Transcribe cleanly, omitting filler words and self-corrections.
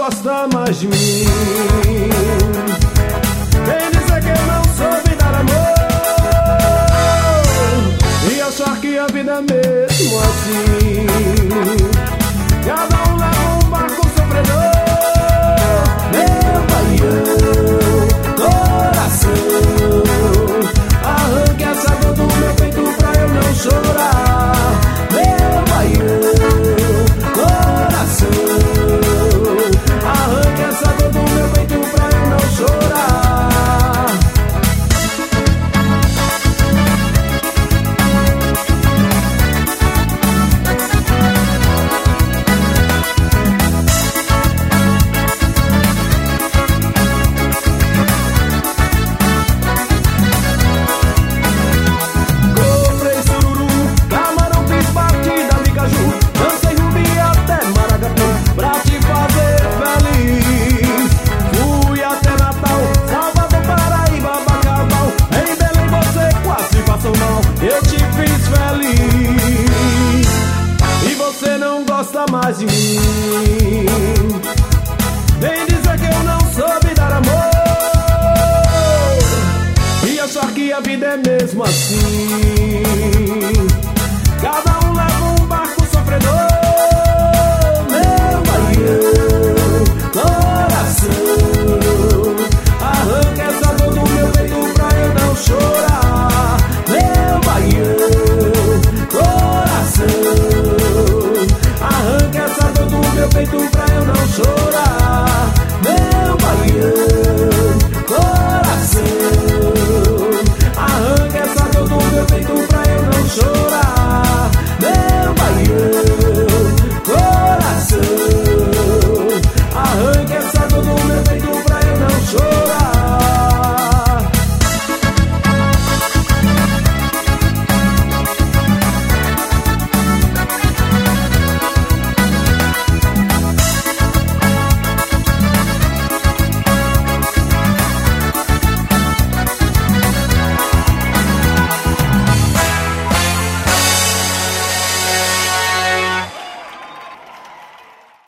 gosta mais de mim. Vem dizer que eu não soube dar amor e achar que a vida é mesmo assim. Cada um leva um barco sofredor. Meu baião, coração, arranque essa dor do meu peito pra eu não chorar. Meu baião, coração, arranque essa dor do meu peito pra eu não chorar. Eu te fiz feliz e você não gosta mais de mim. Vem dizer que eu não soube dar amor e achar que a vida é mesmo assim.